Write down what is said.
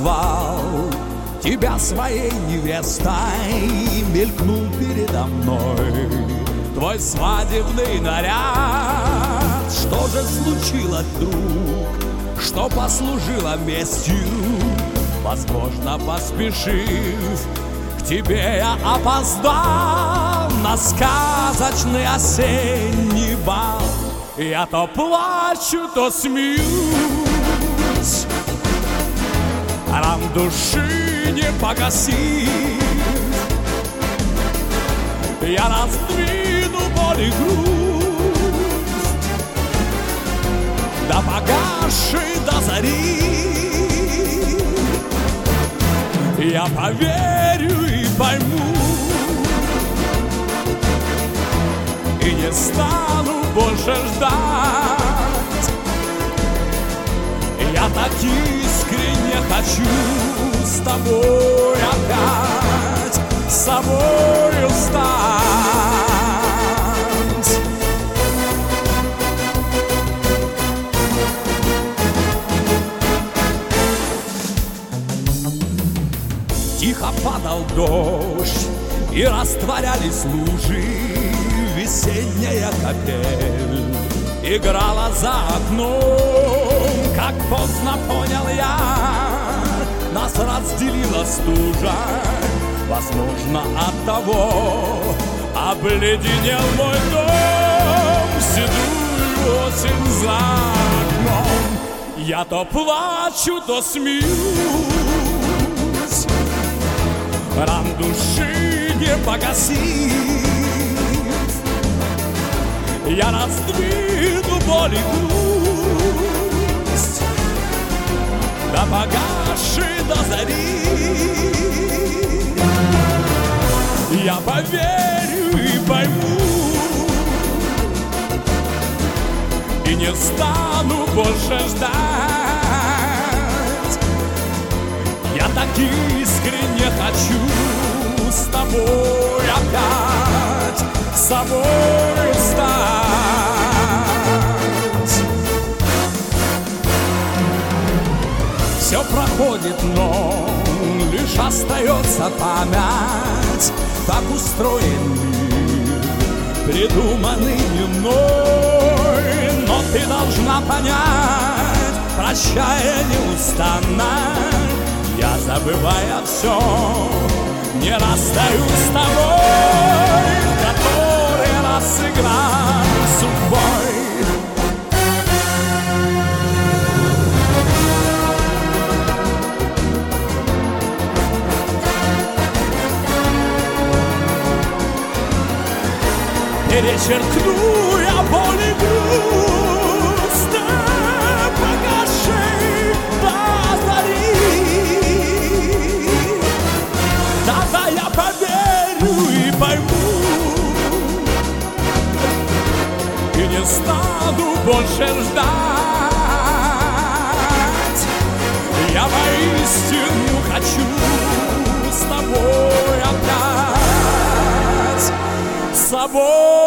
назвал тебя своей невестой, мелькнул передо мной твой свадебный наряд. Что же случилось, друг, что послужило местью? Возможно, поспешив к тебе, я опоздал на сказочный осенний бал. Я то плачу, то смеюсь, ран души не погасив. Я раздвину боль и грусть до погасшей до зари. Я поверю и пойму, и не стану больше ждать. Я так искренне хочу с тобой опять с собою стать. Тихо падал дождь, и растворялись лужи. Весенняя капель играла за окном. Как поздно понял я, нас разделила стужа. Возможно, оттого обледенел мой дом. Седую осень за окном. Я то плачу, то смеюсь, ран души не погасив. Я раздвину боль и грусть до погасшей до зари. Я поверю и пойму, и не стану больше ждать. Я так искренне хочу с тобой опять с собой стать. Все проходит, но лишь остается память. Так устроен мир, придуманный мной. Но ты должна понять, прощая неустанно, я, забывая все, не расстаюсь с тобой, который раз играл судьбой. Перечеркну я боль и грусть до погасшей до зари. Тогда я поверю и пойму, и не стану больше ждать. Я воистину хочу с тобой опять с собой